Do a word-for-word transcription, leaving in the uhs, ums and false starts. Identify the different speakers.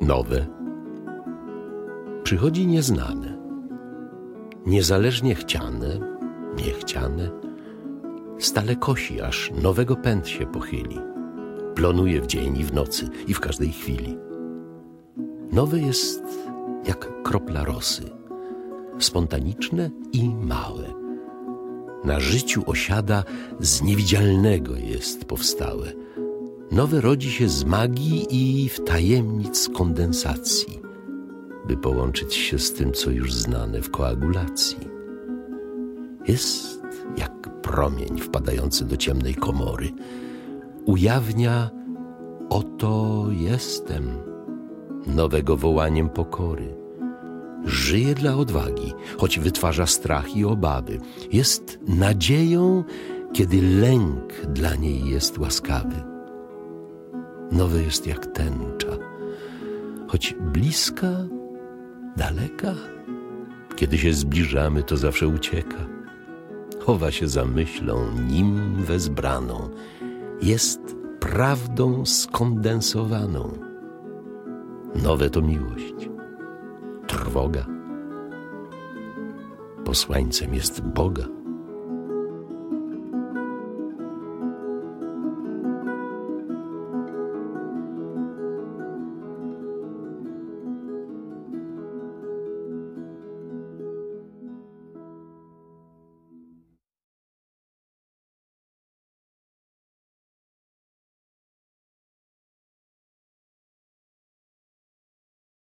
Speaker 1: nowe. Przychodzi nieznane, niezależnie chciane, niechciane, stale kosi, aż nowego pęd się pochyli. Plonuje w dzień i w nocy i w każdej chwili. Nowe jest jak kropla rosy, spontaniczne i małe. Na życiu osiada, z niewidzialnego jest powstałe. Nowe rodzi się z magii i w tajemnic kondensacji, by połączyć się z tym, co już znane w koagulacji. Jest jak promień wpadający do ciemnej komory. Ujawnia: oto jestem, nowego wołaniem pokory. Żyje dla odwagi, choć wytwarza strach i obawy. Jest nadzieją, kiedy lęk dla niej jest łaskawy. Nowe jest jak tęcza, choć bliska, daleka. Kiedy się zbliżamy, to zawsze ucieka. Chowa się za myślą, nim wezbraną. Jest prawdą skondensowaną. Nowe to miłość, trwoga. Posłańcem jest Boga.